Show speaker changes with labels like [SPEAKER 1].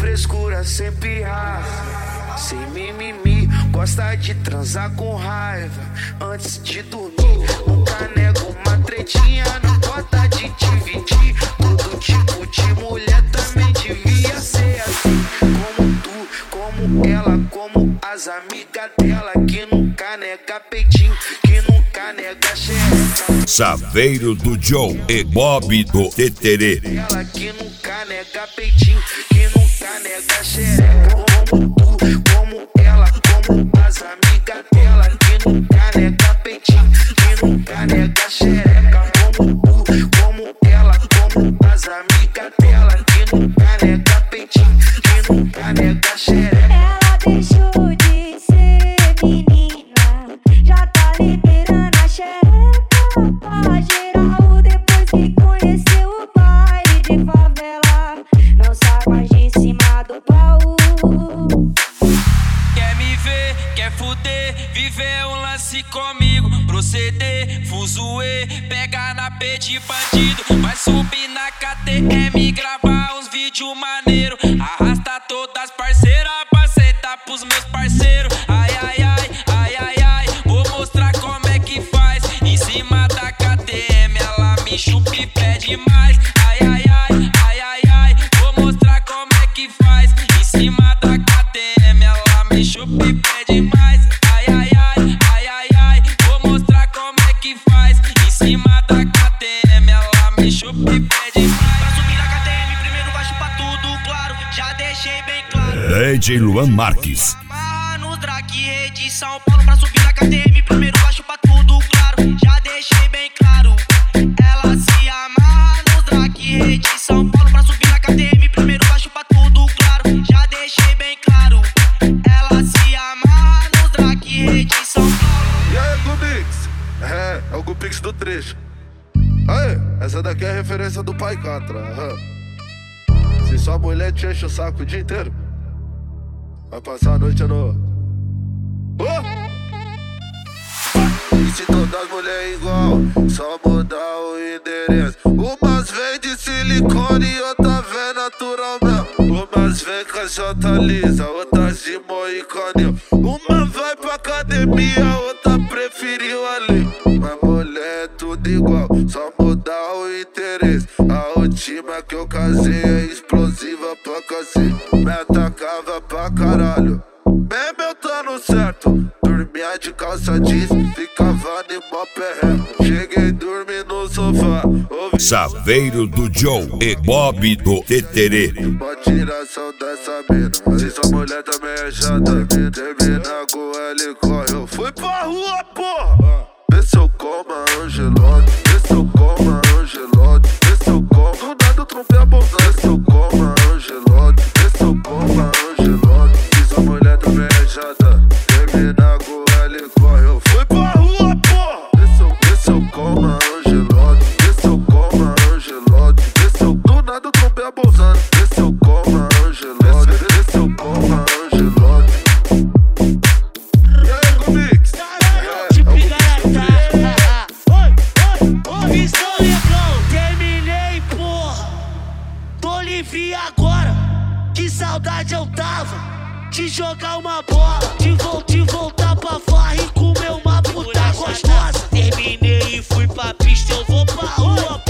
[SPEAKER 1] frescura, sem pirraça, sem mimimi. Gosta de transar com raiva antes de dormir. Nunca nego uma tretinha, não gosta de dividir. Todo tipo de mulher também devia ser assim. Como tu, como ela, como as amigas dela, que nunca nega peitinho, que nunca nega xereca.
[SPEAKER 2] Saveiro do Joe e Bob do Teterê.
[SPEAKER 1] Ela que nunca nega peitinho, que nunca nega xereca. Como tu, como ela, como as amigas dela, que nunca nega peitinho, que nunca nega xereca. Como tu, como ela, como as amigas dela, que nunca nega peitinho, que nunca nega xereca.
[SPEAKER 3] Ela deixou de ser menina, já tá liberando a xereca pra geral. Depois que conheceu o baile de favela, não sai mais de cima do baú.
[SPEAKER 4] Quer me ver, quer fuder, viver um lance comigo, proceder, fuzuê, pega na P de bandido, vai subir na KTM, gravar uns vídeos maneiro, arrasta todas as parceiras pra sentar pros meus parceiros. Ai, ai, ai, ai, ai, ai, vou mostrar como é que faz. Em cima da KTM ela me chupa e pede mais. Ai, ai, ai, ai, ai, ai, vou mostrar como é que faz. Em cima da KTM ela me chupa e pede mais. Ai, ai, ai, ai, ai, ai, vou mostrar como é que faz. Em cima da KTM ela me chupa e pede mais. Pra subir na KTM primeiro vai chupar tudo, claro, já deixei bem claro.
[SPEAKER 2] DJ Luan Marques.
[SPEAKER 4] Amarra no Drag Rede São Paulo. Pra subir na KTM primeiro vai chupar tudo, claro, já deixei bem claro. Ela se amarra no Drag Rede São Paulo. Pra subir na KTM primeiro vai chupar tudo, claro, já deixei bem claro. Ela se amarra no Drag Rede São Paulo.
[SPEAKER 1] E aí, Gubix? É o Gubix do trecho. Aê, essa daqui é a referência do Pai Catra. Se sua mulher te enche o saco o dia inteiro, vai passar a noite no... E se todas as mulheres igual, só mudar o endereço. Umas vem de silicone e outra vem natural mesmo. Umas vem caixota lisa, outras de moicano. Uma vai pra academia, outra preferiu ali. Mas mulher é tudo igual, só mudar o interesse. A última que eu casei é explosiva pra cacete, me atacava pra caralho. Mesmo eu tô no certo, dormia de calça jeans, ficava de mó perreco. Cheguei dormi no sofá, ouvi
[SPEAKER 2] Saveiro do Joe e Bob do Teterê.
[SPEAKER 1] uma tiração dessa mina. Se sua mulher também é chata, termina com ela e corre. Eu fui pra rua, porra. Vê se eu como a Angelote, vê se eu como a Angelote, vê se eu como. Do nada eu trompei a bolsa, vê se eu como a Angelote, vê se eu como a Angelote. Se sua mulher também é chata, termina com ela e corre. Eu fui pra rua, porra. Vê se eu como a Angelote, vê se eu como a Angelote, vê se eu... Do nada eu trompei a bolsa, vê se eu como a Angelote, vê se eu como a Angelote. E aí, Gubix?
[SPEAKER 5] Terminei, porra. Tô livre agora. Que saudade eu tava de jogar uma bola, de voltar pra farra e comer uma puta gostosa. Terminei e fui pra pista, eu vou pra rua.